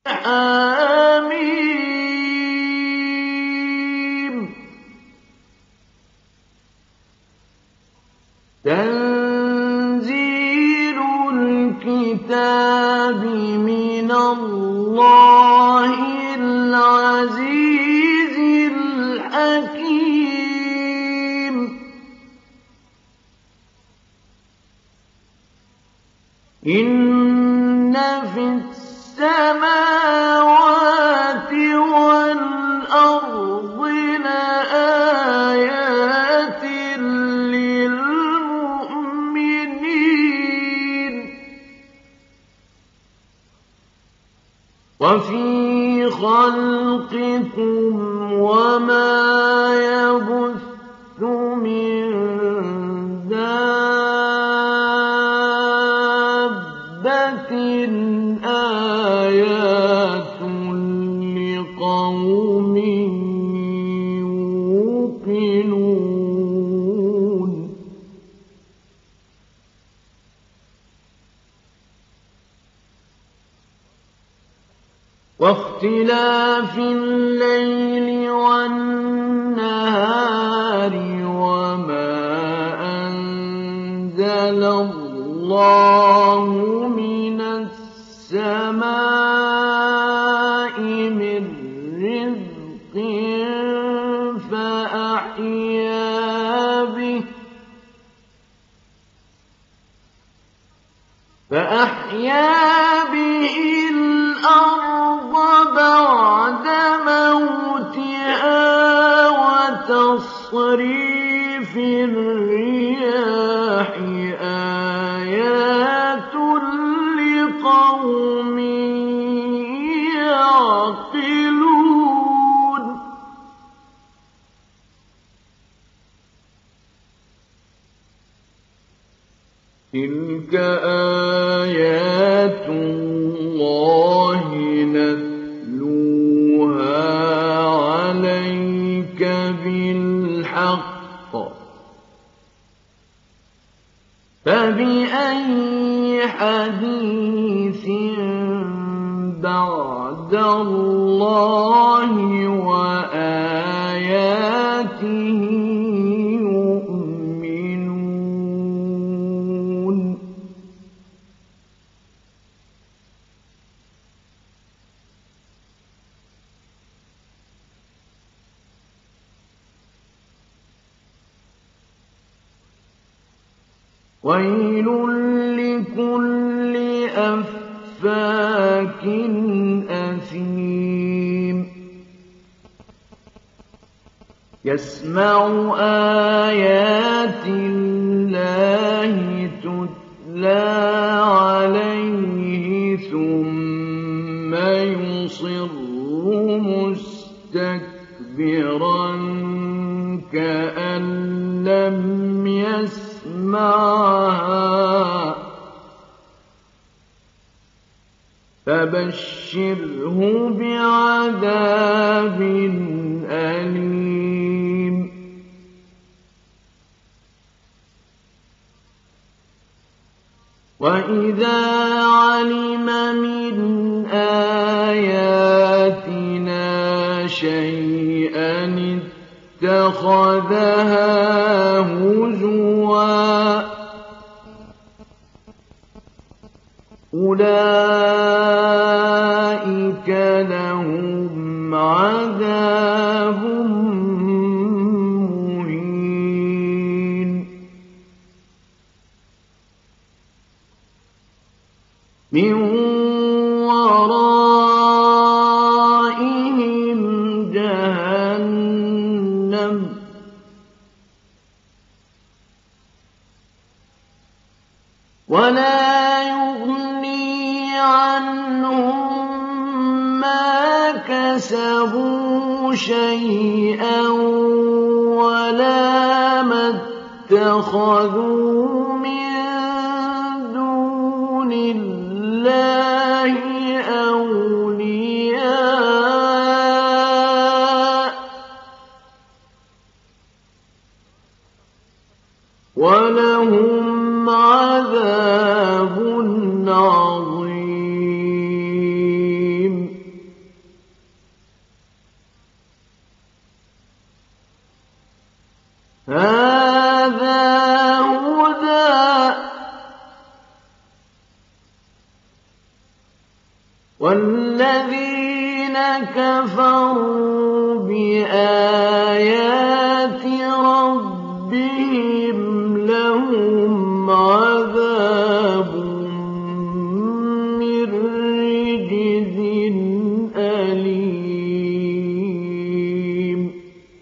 حميم تنزيل الكتاب من الله العزيز الحكيم إن في السماوات والأرض لآيات للمؤمنين وفي خلقكم وما يبث من دابة آيات لقوم يوقنون واختلاف الليل والنهار وما أنزل الله من السماء من رزق فأحيا به الأرض بعد موتها وتصريف الرياح آيات لقوم يعقلون تلك آيات الله نتلوها عليك بالحق فبأي حديث بعد الله وآياته ويل لكل أفاك أثيم يسمع آيات الله تتلى عليه ثم يصر مستكبرا كأن لم يسمعها فبشره بعذاب أليم وإذا علم من آياتنا شيئا اتخذها هزوا أولئك لهم عذاب مهين من ورائهم جهنم ولا يغني عنهم ما كسبوا شيئا ولا ما اتخذوا من دون الله أولياء ولهم عذاب عظيم وَالَّذِينَ كَفَرُوا بِآيَاتِ رَبِّهِمْ لَهُمْ عَذَابٌ مِّن رِّجْزٍ أَلِيمٌ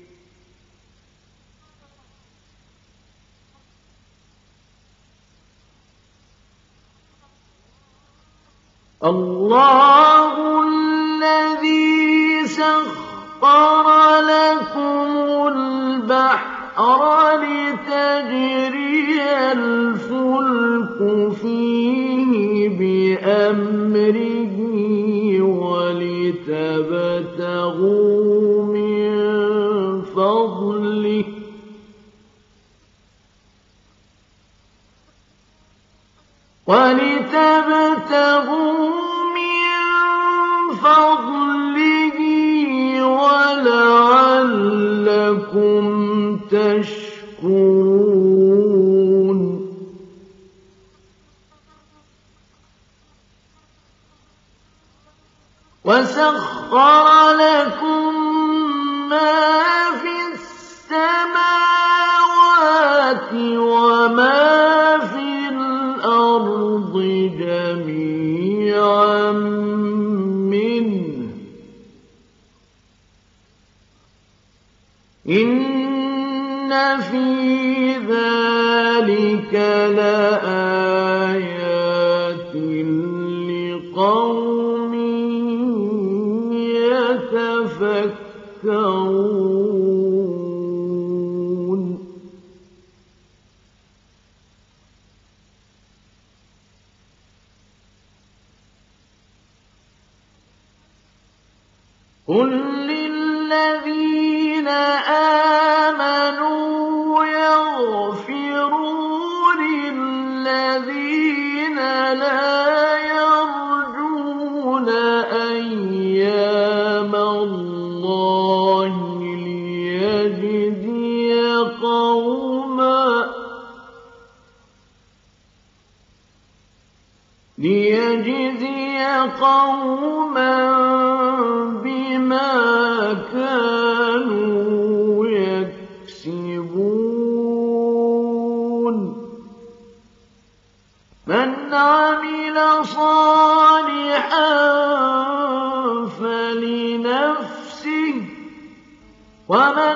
اللَّهُ الَّذِي سَخَّرَ لَكُمُ الْبَحْرَ لِتَجْرِيَ الْفُلْكُ فِيهِ بِأَمْرِهِ وَلِتَبْتَغُوا مِن فَضْلِهِ وَلَعَلَّكُمْ تَشْكُرُونَ وَسَخَّرَ لَكُم مَّا فِي السَّمَاوَاتِ وَمَا فِي الْأَرْضِ جَمِيعًا مِّنْهُ ۚ إِنَّ فِي ذَٰلِكَ لَآيَاتٍ لِّقَوْمٍ يَتَفَكَّرُونَ قُل لِّلَّذِينَ آمَنُوا يَغْفِرُوا لِلَّذِينَ لَا يَرْجُونَ أَيَّامَ اللَّهِ لِيَجْزِيَ قَوْمًا بِمَا كَانُوا يَكْسِبُونَ مَنْ عَمِلَ صَالِحًا فَلِنَفْسِهِ وَمَنْ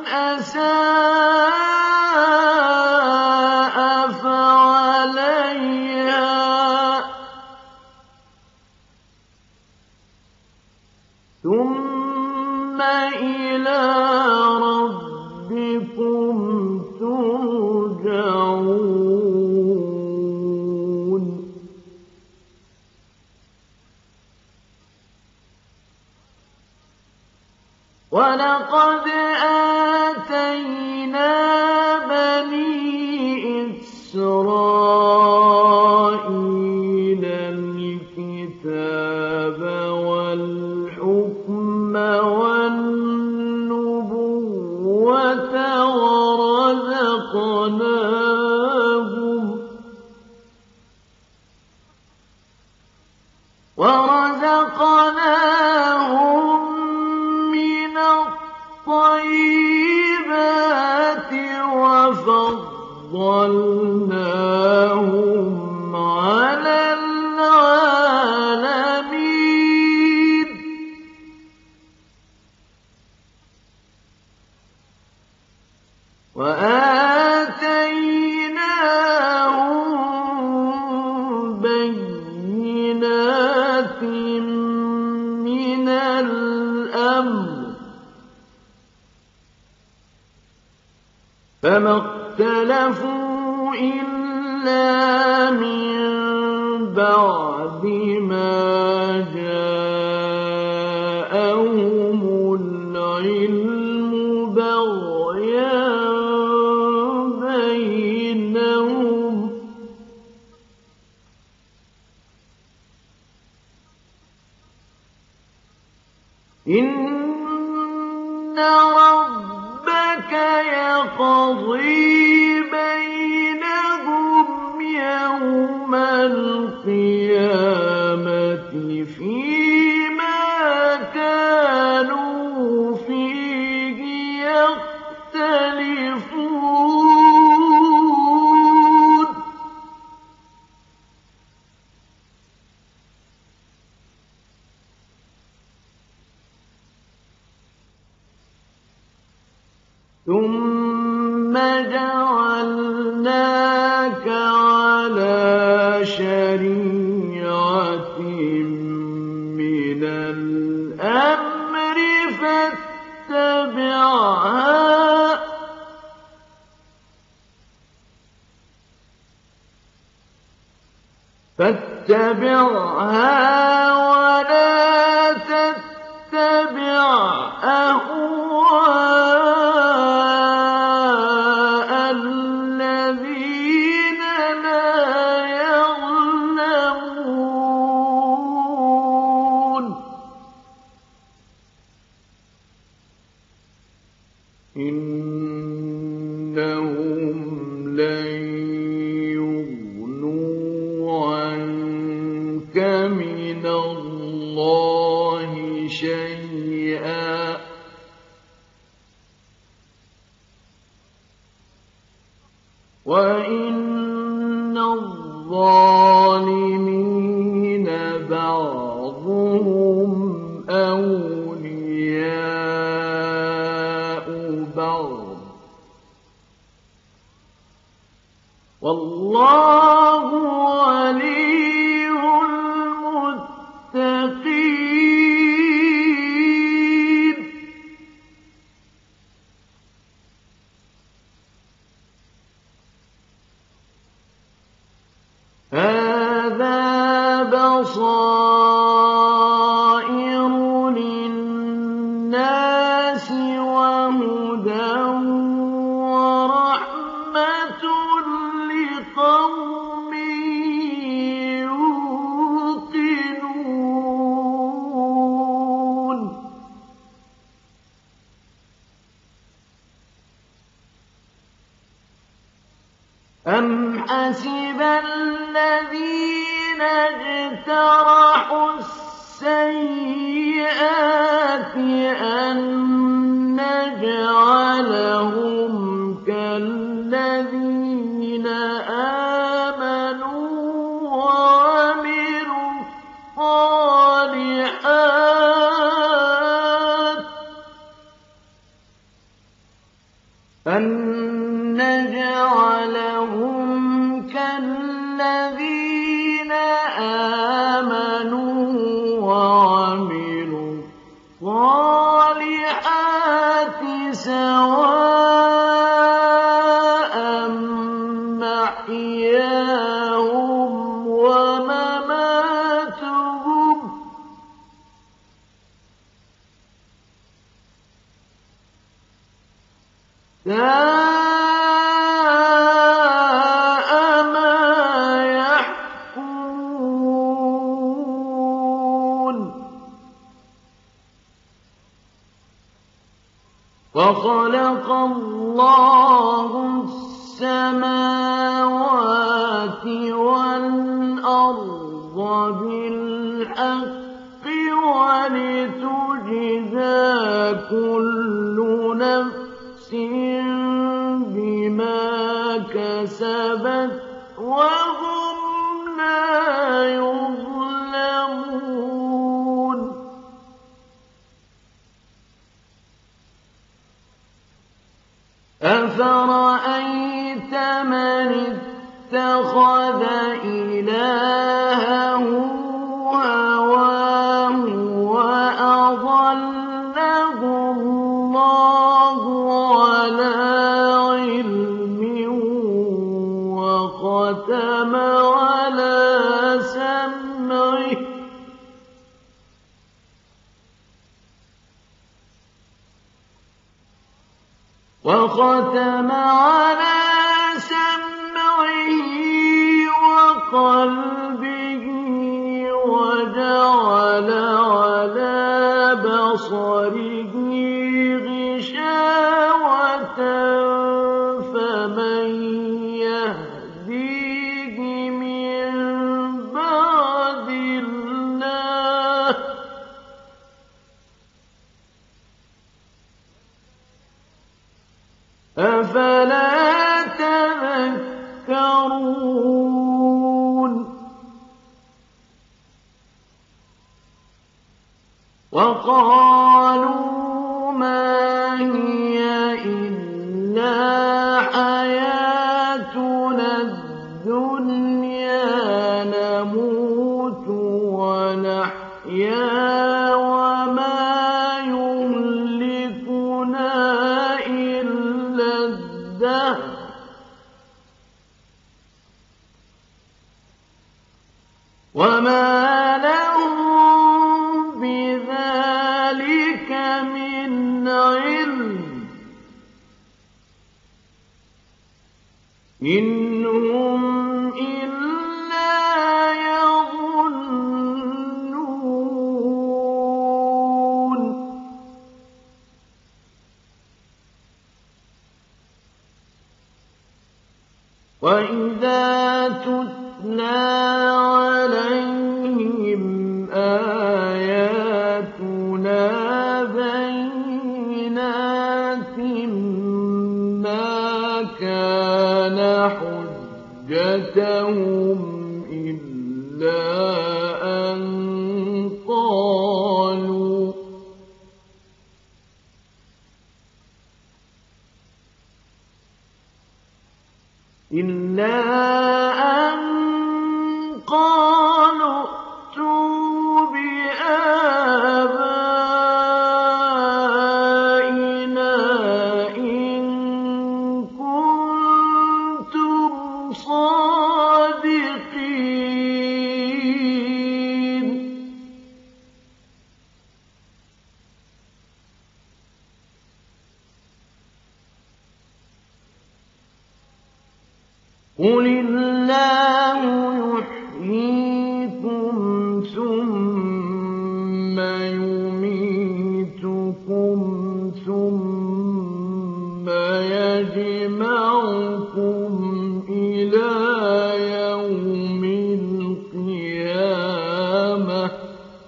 أَسَاءَ فَعَلَيْهَا ۖ ثُمَّ إِلَىٰ رَبِّكُمْ تُرْجَعُونَ وَلَقَدْ آتَيْنَا بَنِي إِسْرَائِيلَ الْكِتَابَ وَالْحُكْمَ وَالنُّبُوَّةَ وَرَزَقْنَاهُم مِّنَ الطَّيِّبَاتِ وَفَضَّلْنَاهُمْ عَلَى الْعَالَمِينَ وَآتَيْنَاهُم بَيِّنَاتٍ مِّنَ الْأَمْرِ ۖ فَمَا اخْتَلَفُوا إِلَّا مِن بَعْدِ مَا جَاءَهُمُ الْعِلْمُ بَغْيًا بَيْنَهُمْ ۚ إِنَّ رَبَّكَ يَقْضِي بَيْنَهُمْ يَوْمَ الْقِيَامَةِ فيما كانوا فيه يختلفون ثم جعلناك على شريعة من الأمر فاتبعها ولا تتبع أهواء الذين لا يعلمون إنهم لن يغنوا عنك من الله شيئا وإن الظالمين بعضهم أولياء بعض والله ولي المتقين هذا بصائر للناس وهدى ورحمة لقوم يوقنون أم حسب الذين اجترحوا السيئات أن نجعلهم كالذين آمنوا وعملوا الصالحات كالذين آمنوا وعملوا الصالحات سواء محياهم ومماتهم ساء ما يحكمون وخلق الله السماوات والأرض بالحق ولتجزى كل نفس بما كسبت وهم لا يظلمون أفرأيت من اتخذ إلهه هواه وأضله الله على علم وختم على سمعه وقلبه وجعل على بصره غشاوة فمن يهديه من بعد الله أَفَلَا تَذَكَّرُونَ وَقَالُوا مَا هِيَ إِلَّا حَيَاتُنَا الدُّنْيَا نَمُوتُ وَنَحْيَا وَمَا يُهْلِكُنَا إِلَّا الدَّهْرُ وَمَا لَهُم بِذَٰلِكَ مِنْ عِلْمٍ ۖ إِنْ هُمْ إِلَّا يَظُنُّونَ وَإِذَا تُتْلَىٰ عَلَيْهِمْ آيَاتُنَا بَيِّنَاتٍ مَّا كَانَ حُجَّتَهُمْ إِلَّا أَن قَالُوا ائْتُوا بِآبَائِنَا إِن كُنتُمْ صَادِقِينَ قُلِ اللَّهُ يُحْيِيكُمْ ثُمَّ يُمِيتُكُمْ ثُمَّ يَجْمَعُكُمْ إِلَىٰ يَوْمِ الْقِيَامَةِ ۖ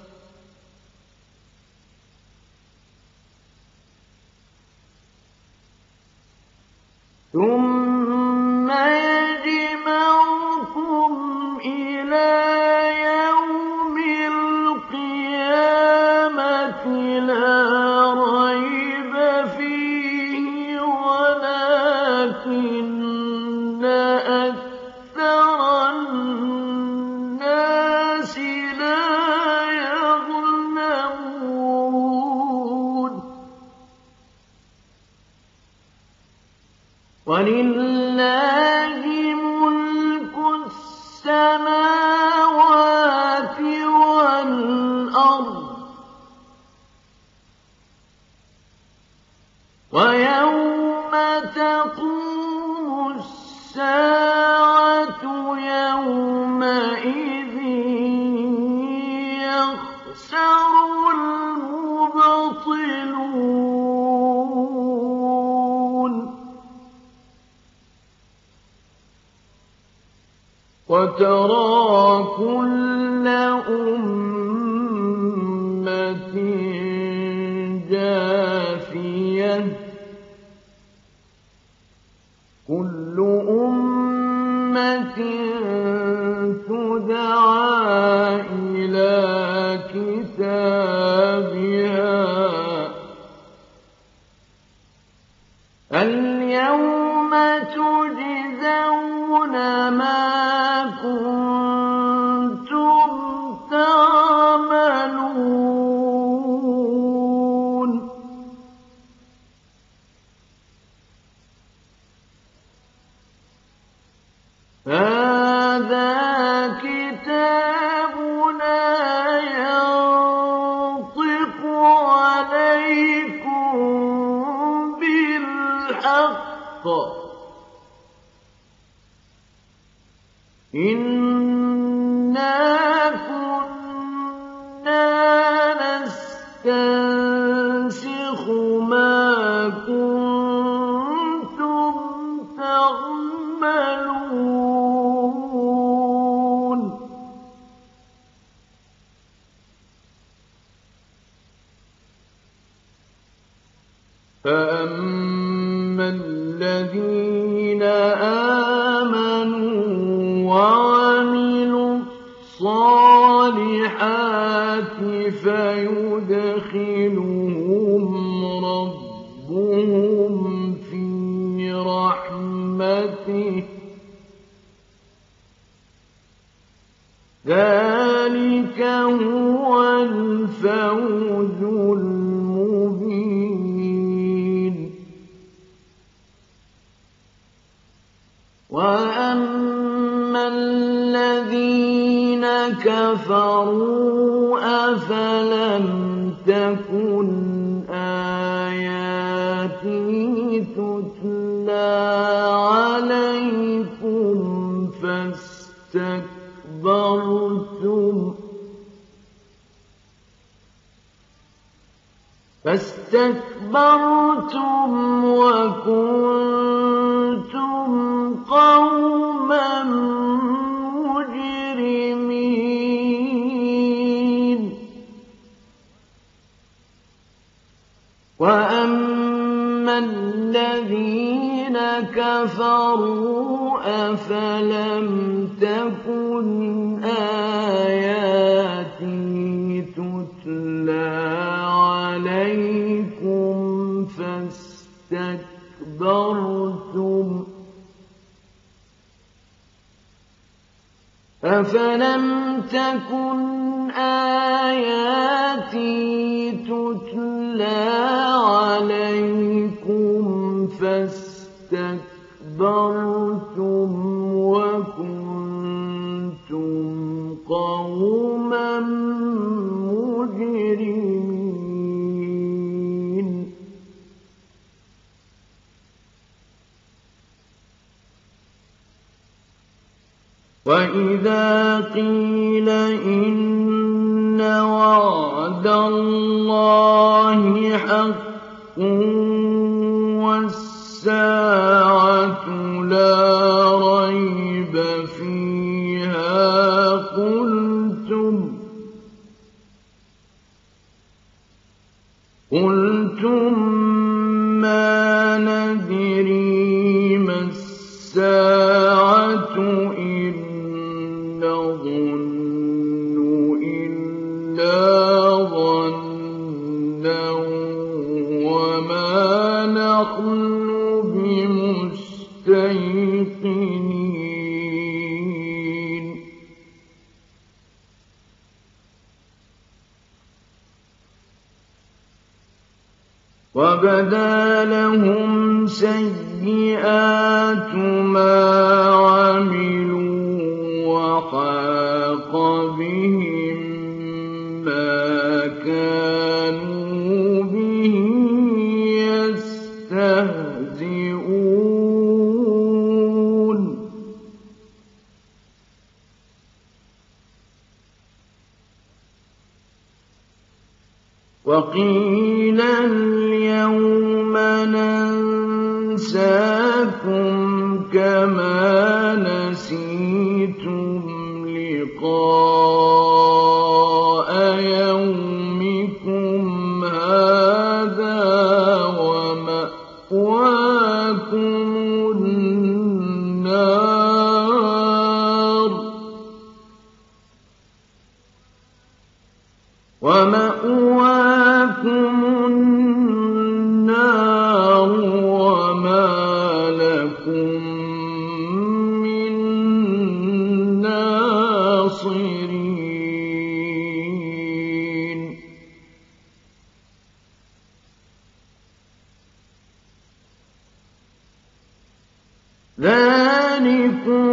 لَا رَيْبَ فِيهِ وَلَٰكِنَّ أَكْثَرَ النَّاسِ لَا يَعْلَمُونَ وَلِلَّهِ مُلْكُ السَّمَاوَاتِ وَالْأَرْضِ وَيَوْمَ تَقُومُ السَّاعَةُ يَوْمَئِذٍ يَخْسَرُ الْمُبْطِلُونَ وَتَرَىٰ كُلَّ أُمَّةٍ جَاثِيَةً كُلُّ أُمَّةٍ تُدْعَىٰ إِلَىٰ كِتَابِهَا الْيَوْمَ تُجْزَوْنَ مَا كُنتُمْ تَعْمَلُونَ هَٰذَا كِتَابُنَا يَنطِقُ عَلَيْكُم بِالْحَقِّ إِنَّا كُنَّا نَسْتَنسِخُ مَا كُنتُمْ تَعْمَلُونَ فَأَمَّا الَّذِينَ آمَنُوا وَعَمِلُوا الصَّالِحَاتِ فَيُدْخِلُهُمْ رَبُّهُمْ فِي رَحْمَتِهِ ۚ ذَلِكَ هُوَ الْفَوْزُ الْمُبِينُ. وَأَمَّا الَّذِينَ كَفَرُوا أَفَلَمْ تَكُنْ آيَاتِي تُتْلَىٰ عَلَيْكُمْ فَاسْتَكْبَرْتُمْ وَكُنتُمْ قَوْمًا مُجْرِمِينَ. وَأَمَّا الَّذِينَ كَفَرُوا أَفَلَمْ تَكُنْ آيَاتِي تُتْلَىٰ عَلَيْكُمْ فَاسْتَكْبَرْتُمْ وَكُنتُمْ قَوْمًا مُجْرِمِينَ. وَإِذَا قِيلَ إِنَّ وَعْدَ اللَّهِ حَقٌّ وَالسَّاعَةُ لَا رَيْبَ فِيهَا قُلْتُم مَّا نَدْرِي مَا السَّاعَةُ إِن نَّظُنُّ إِلَّا ظَنًّا وَمَا نَحْنُ بِمُسْتَيْقِنِينَ. وَبَدَا لَهُمْ سَيِّئَاتُ مَا عَمِلُوا وَحَاقَ بِهِم مَّا كَانُوا بِهِ يَسْتَهْزِئُونَ. وَقِيلَ الْيَوْمَ نَنسَاكُمْ كَمَا نَسِيتُمْ لِقَاءَ يَوْمِكُمْ هَٰذَا وَمَأْوَاكُمُ النَّارُ وَمَا لَكُم مِّن نَّاصِرِينَ. ذَٰلِكُم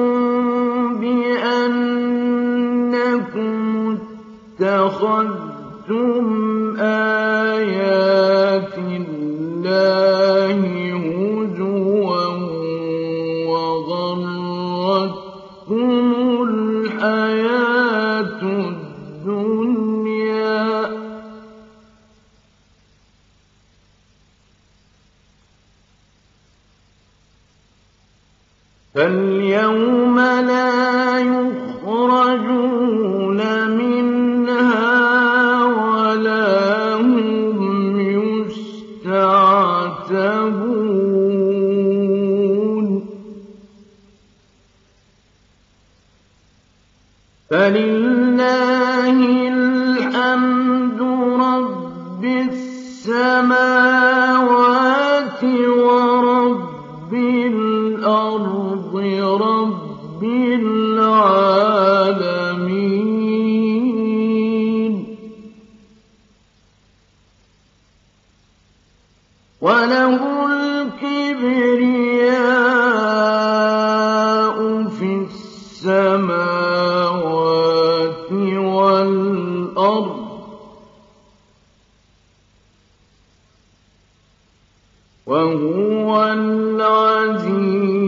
بِأَنَّكُمُ اتَّخَذْتُمْ آيَاتِ اللَّهِ هُزُوًا وَغَرَّتْكُمُ الْحَيَاةُ الدُّنْيَا ۚ فَالْيَوْمَ لَا يُخْرَجُونَ مِنْهَا وَلَا هُمْ يُسْتَعْتَبُونَ. فلله الحمد رب السماوات ورب الأرض رب العالمين وله الكبرياء في السماوات والأرض وهو العزيز